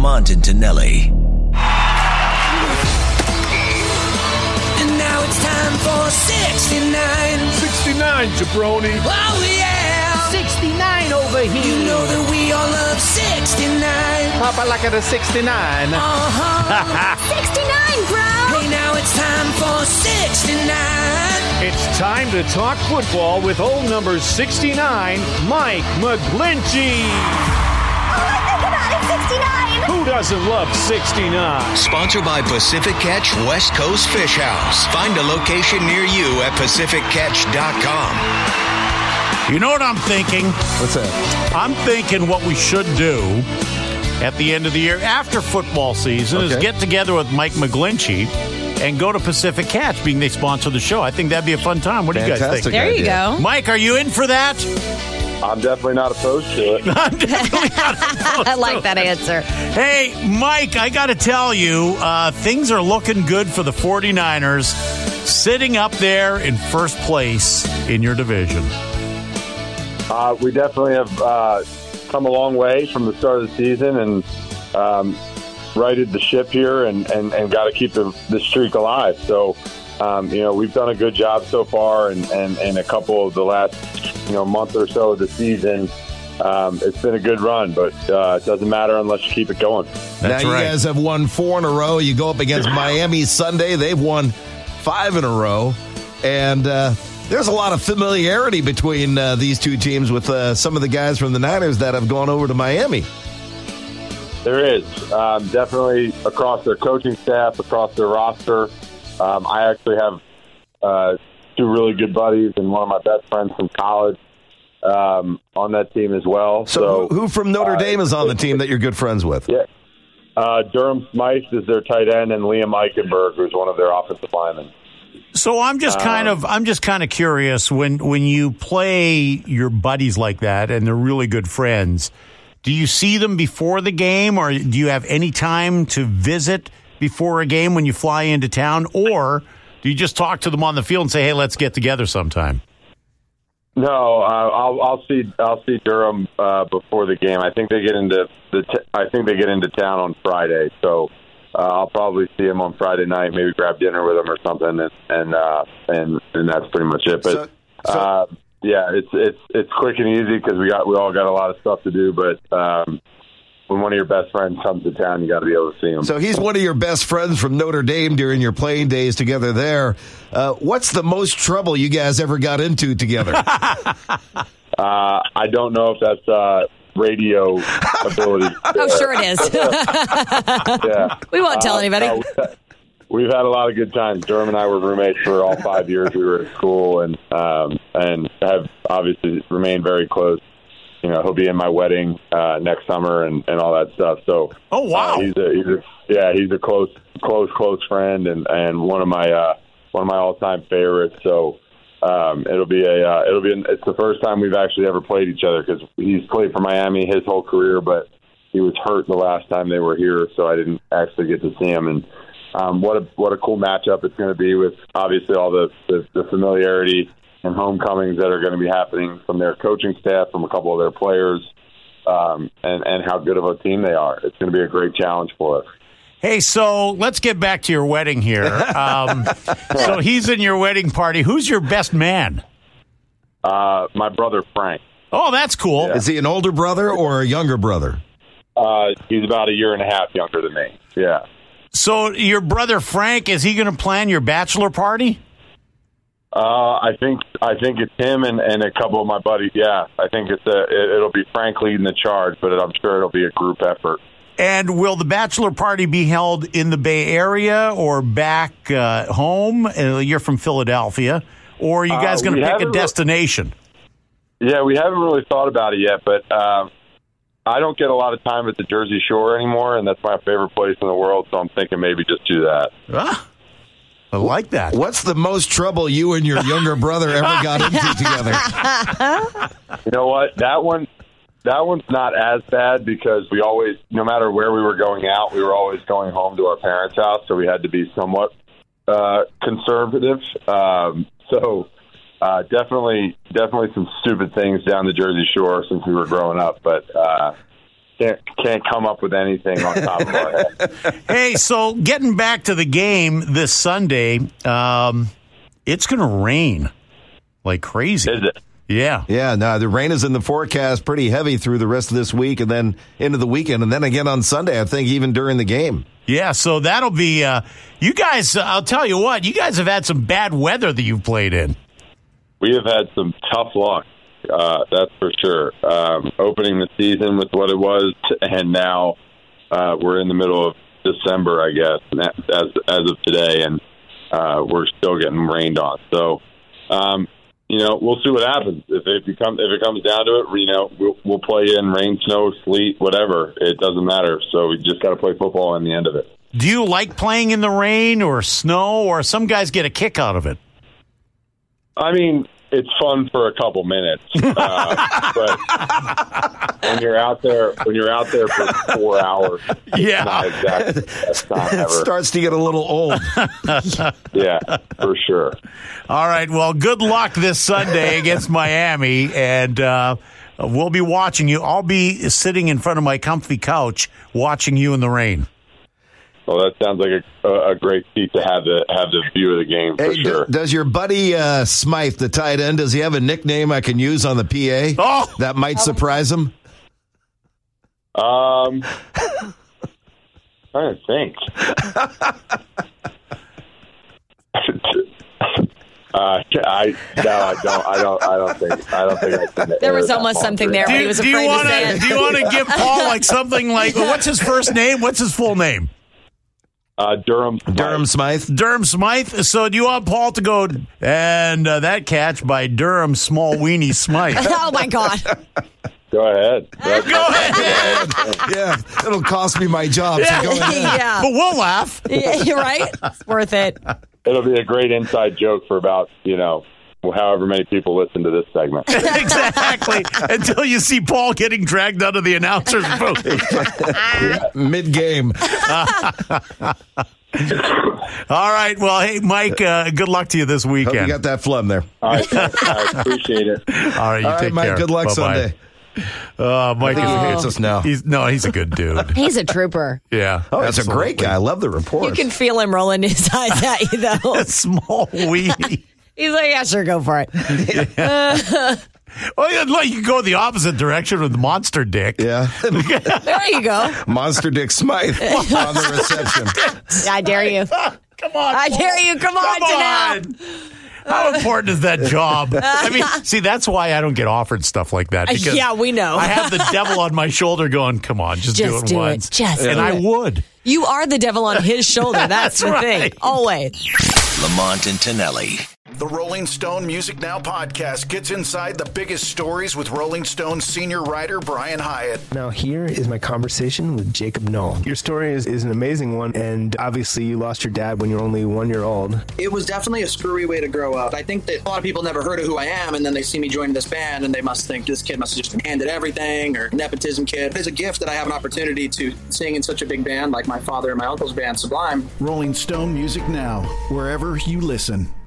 Lamont and Tonelli. And now it's time for 69. 69, jabroni. Oh, yeah. 69 over here. You know that we all love 69. Papa like it a 69. Uh-huh. 69, bro. Hey, now it's time for 69. It's time to talk football with old number 69, Mike McGlinchey. Oh, I think about it, 69. Who doesn't love 69? Sponsored by Pacific Catch West Coast Fish House. Find a location near you at pacificcatch.com. You know what I'm thinking? What's that? I'm thinking what we should do at the end of the year, after football season, is get together with Mike McGlinchey and go to Pacific Catch, being they sponsor the show. I think that'd be a fun time. What do you guys think? There you go. Mike, are you in for that? I'm definitely not opposed to it. I'm definitely not opposed I like that answer. Hey, Mike, I got to tell you, things are looking good for the 49ers, sitting up there in first place in your division. We definitely have come a long way from the start of the season and righted the ship here and got to keep the streak alive. So, we've done a good job so far, and a couple of the last month or so of the season. It's been a good run, but it doesn't matter unless you keep it going. Now, you guys have won 4 in a row. You go up against Miami Sunday. They've won 5 in a row. And there's a lot of familiarity between these two teams with some of the guys from the Niners that have gone over to Miami. There is. Definitely across their coaching staff, across their roster. I actually have 2 really good buddies and one of my best friends from college on that team as well. So who from Notre Dame is on the team that you're good friends with? Yeah. Durham Smythe is their tight end, and Liam Eichenberg, who's one of their offensive linemen. So I'm just kind of curious, when you play your buddies like that and they're really good friends, do you see them before the game, or do you have any time to visit before a game when you fly into town, or do you just talk to them on the field and say, "Hey, let's get together sometime"? No, I'll see Durham before the game. I think they get into town on Friday, so I'll probably see him on Friday night. Maybe grab dinner with him or something, and that's pretty much it. But yeah, it's quick and easy because we all got a lot of stuff to do. But when one of your best friends comes to town, you got to be able to see him. So he's one of your best friends from Notre Dame during your playing days together there. What's the most trouble you guys ever got into together? I don't know if that's radio ability. Oh, sure it is. Yeah. We won't tell anybody. We've had a lot of good times. Durham and I were roommates for all 5 years we were at school, and have obviously remained very close. He'll be in my wedding next summer and all that stuff. So, oh wow, he's a close friend and one of my all-time favorites. So it's the first time we've actually ever played each other because he's played for Miami his whole career, but he was hurt the last time they were here, so I didn't actually get to see him. And what a cool matchup it's going to be with obviously all the familiarity and homecomings that are going to be happening from their coaching staff, from a couple of their players, and how good of a team they are. It's going to be a great challenge for us. Hey, so let's get back to your wedding here. So he's in your wedding party. Who's your best man? My brother, Frank. Oh, that's cool. Yeah. Is he an older brother or a younger brother? He's about a year and a half younger than me. Yeah. So your brother, Frank, is he going to plan your bachelor party? I think it's him and a couple of my buddies. Yeah, I think it'll be Frank leading the charge, but I'm sure it'll be a group effort. And will the bachelor party be held in the Bay Area or back home? You're from Philadelphia, or are you guys going to pick a destination? Yeah, we haven't really thought about it yet, but I don't get a lot of time at the Jersey Shore anymore, and that's my favorite place in the world. So I'm thinking maybe just do that. I like that. What's the most trouble you and your younger brother ever got into together? You know what? That one's not as bad because we always, no matter where we were going out, we were always going home to our parents' house, so we had to be somewhat conservative. Definitely some stupid things down the Jersey Shore since we were growing up, but can't come up with anything on top of our head. Hey, so getting back to the game this Sunday, it's going to rain like crazy. Is it? Yeah. Yeah, no, the rain is in the forecast pretty heavy through the rest of this week and then into the weekend and then again on Sunday, I think, even during the game. Yeah, so that'll be you guys, I'll tell you what, you guys have had some bad weather that you've played in. We have had some tough luck, that's for sure. Opening the season with what it was, and now we're in the middle of December, I guess, as of today, and we're still getting rained on. So, we'll see what happens. If it comes down to it, we'll play in rain, snow, sleet, whatever. It doesn't matter. So we just got to play football in the end of it. Do you like playing in the rain or snow, or some guys get a kick out of it? I mean, it's fun for a couple minutes, but when you're out there for 4 hours, yeah, it's not exactly the best time ever. It starts to get a little old. Yeah, for sure. All right, well, good luck this Sunday against Miami, and we'll be watching you. I'll be sitting in front of my comfy couch watching you in the rain. Well, that sounds like a great feat to have the view of the game for sure. Does your buddy Smythe, the tight end, does he have a nickname I can use on the PA that might surprise him? I'm trying to think. I don't think I can. There was almost something there, but he was afraid to say it. Do you want to give Paul like something like, what's his first name? What's his full name? Durham Smythe. Durham Smythe. So do you want Paul to go, and that catch by Durham Small Weenie Smythe? Oh, my God. Go ahead. Go ahead. Yeah, it'll cost me my job, so go ahead. Yeah. But we'll laugh. Yeah, you're right. It's worth it. It'll be a great inside joke for about, however many people listen to this segment. Exactly. Until you see Paul getting dragged out of the announcer's booth. Mid-game. All right. Well, hey, Mike, good luck to you this weekend. Hope you got that phlegm there. All right. I appreciate it. All right. You take Mike, care. good luck Bye-bye. Sunday. Mike he hates us now. He's a good dude. He's a trooper. Yeah. That's a great guy. I love the report. You can feel him rolling his eyes at you, though. Small weenie. He's like, yeah, sure, go for it. Well, you can go the opposite direction with Monster Dick. Yeah. There you go. Monster Dick Smythe on the reception. I dare you. Come on. I dare you. Come on, Janelle. How important is that job? I mean, see, that's why I don't get offered stuff like that. Because yeah, we know. I have the devil on my shoulder going, come on, just do it once. And I would. You are the devil on his shoulder. That's the thing. Always. Lamont and Tonelli. The Rolling Stone Music Now podcast gets inside the biggest stories with Rolling Stone senior writer Brian Hyatt. Now here is my conversation with Jacob Knoll. Your story is an amazing one, and obviously you lost your dad when you were only 1 year old. It was definitely a screwy way to grow up. I think that a lot of people never heard of who I am, and then they see me joining this band, and they must think this kid must have just been handed everything, or nepotism kid. It's a gift that I have an opportunity to sing in such a big band like my father and my uncle's band, Sublime. Rolling Stone Music Now, wherever you listen.